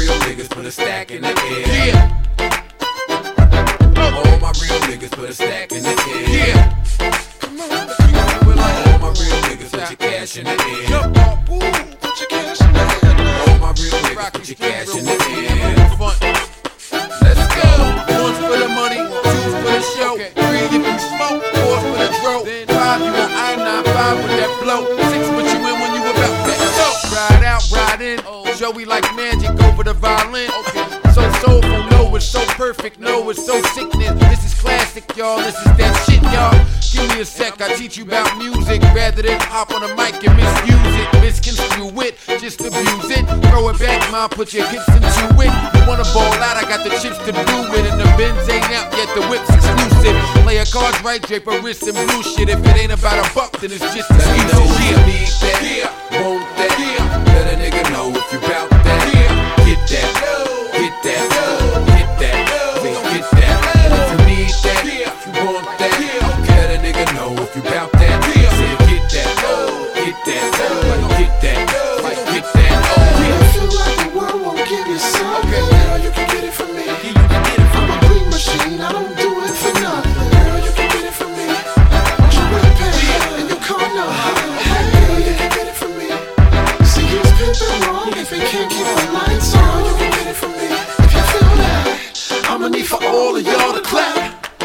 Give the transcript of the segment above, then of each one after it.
real niggas put a stack in the air. Yeah. All my real niggas put a stack in the air. Yeah. All my real niggas put your cash in the air. Jump off, ooh, put your cash in the air. All my real niggas put your cash in the air. Let's go. One's for the money, two's for the show. Three if you smoke, four's for the throw. Five you on I-95 with that blow. Six put you in when you about that so. Ride out, ride in. Joey like magic over the violin. So soulful, no, it's so perfect, no, it's so sickening. This is classic, y'all, this is that shit, y'all. Give me a sec, I teach you about music rather than hop on a mic and misuse it, misconstrue it, just abuse it. Throw it back, mom, put your hips into it. You wanna ball out, I got the chips to do it. And the Benz ain't out yet, the whip's exclusive. Play a cards right, drape a wrist and blue shit. If it ain't about a buck, then it's just Let me know excuses. if you need that, want that. Let a nigga know if you bout that. Get that, get that, get that, get that. If you need that, if you want that, let a nigga know if you bout that. Say get that, get that, get that, get that. I feel like the world won't give you some. Girl, you can get it from me. I'm a green machine, I don't do it for nothing. Girl, you can get it from me. Want your whip pay and you come now. Girl, you can get it from me. See, he's pimping wrong if he can't keep the lights on. You can get it from me. If you feel that, I'ma need for all of y'all to clap.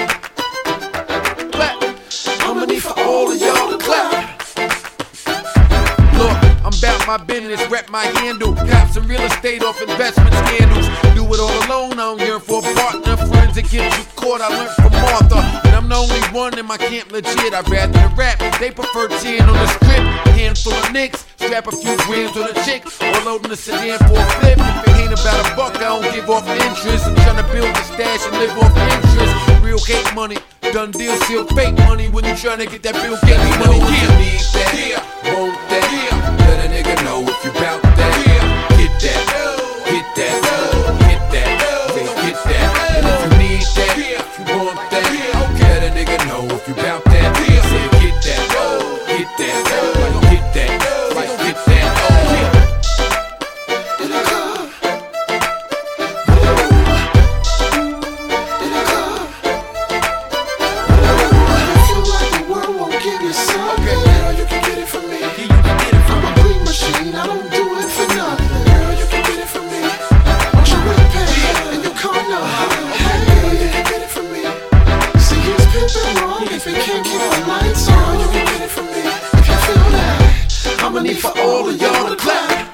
Clap. I'ma need for all of y'all to clap. Look, I'm about my business, rep my handle. Got some real estate off investment scandals. Do it all alone, I don't yearn for a partner. Friends that get you caught, I learned from Martha. And I'm the only one in my camp legit. I'd rather the rap, they prefer 10 on the script. Handful of nicks, strap a few grams on a chick. Or loading the sedan for a flip. If it ain't about a buck, I don't give off interest. I'm trying to build a stash and live off interest. Real cake money, done deal, still fake money. When you trying to get that Bill Gates Let me money, know if you need that, want that. Let a nigga know if you bout that. Get that, get that, get that, get that. And if you need that, if you want that, let a nigga know if you bout that. Say get that, get that, get that, get that. In the club. In the club. I feel like the world won't give you some. Girl, you can get it from me. I'm a green machine, I don't do it for nothing. Girl, you can get it from me. Want your whip pay and you come now. Girl, you can get it from me. See, he's pimping wrong if he can't keep the lights on. You can get it from me. If you feel that, I'ma need for all of y'all to clap.